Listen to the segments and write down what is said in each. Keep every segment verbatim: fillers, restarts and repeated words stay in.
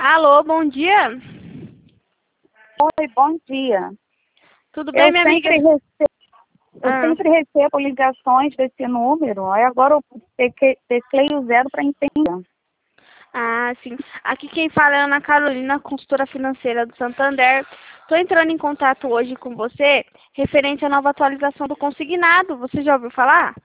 Alô, bom dia. Oi, bom dia. Tudo bem, Eu minha amiga? sempre recebo, eu Ah, sempre recebo ligações desse número, aí agora eu teque- teclei o zero para entender. ah, sim. Aqui quem fala é a Ana Carolina, consultora financeira do Santander. Estou entrando em contato hoje com você referente à nova atualização do consignado. Você já ouviu falar?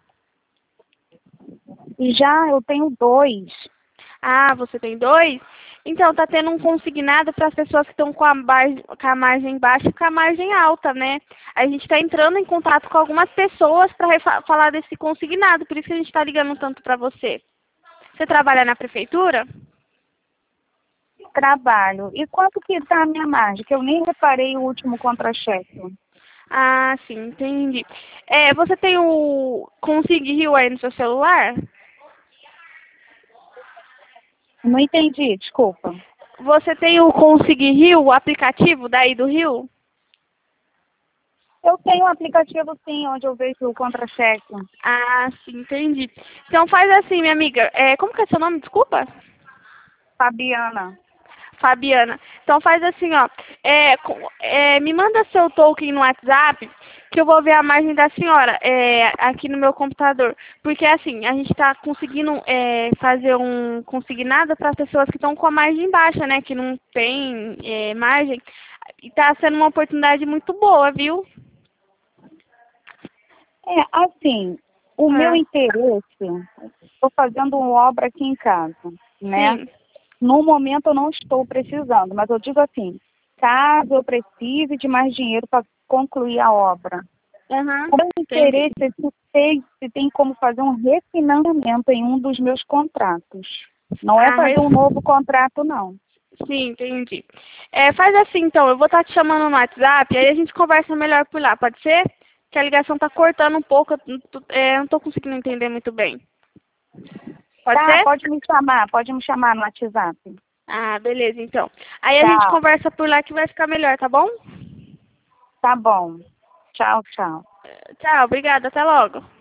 E já eu tenho dois. Ah, você tem dois? Então, tá tendo um consignado para as pessoas que estão com a, margem, com a margem baixa e com a margem alta, né? A gente está entrando em contato com algumas pessoas para falar desse consignado, por isso que a gente está ligando tanto para você. Você trabalha na prefeitura? Trabalho. E quanto que está a minha margem? Que eu nem reparei o último contra-cheque. Ah, sim, entendi. É, você tem o Consig Rio aí no seu celular? Não entendi, desculpa. Você tem o Consig Rio, o aplicativo daí do Rio? Eu tenho um aplicativo sim, onde eu vejo o contra-cheque. Ah, sim, entendi. Então faz assim, minha amiga. É, como que é seu nome? Desculpa. Fabiana. Fabiana. Então faz assim, ó. É, com- é, me manda seu token no WhatsApp que eu vou ver a margem da senhora é, aqui no meu computador. Porque assim, a gente está conseguindo é, fazer um consignado para pessoas que estão com a margem baixa, né? Que não tem é, margem. E está sendo uma oportunidade muito boa, viu? É, assim, o meu Ah, interesse, estou fazendo uma obra aqui em casa, né? sim. No momento eu não estou precisando, mas eu digo assim, caso eu precise de mais dinheiro para concluir a obra, Aham, o meu entendi. interesse é se tem, se tem como fazer um refinanciamento em um dos meus contratos. Não é Ah, fazer um novo contrato, não. sim, entendi. É, faz assim então, eu vou estar te chamando no WhatsApp, aí a gente conversa melhor por lá, pode ser? Que a ligação tá cortando um pouco, eu não tô- é, não tô conseguindo entender muito bem. Pode Tá, ser? pode me chamar, pode me chamar no WhatsApp. Ah, beleza, então. Aí a gente Tá, conversa por lá que vai ficar melhor, tá bom? tá bom. Tchau, tchau. Tchau, obrigada, até logo.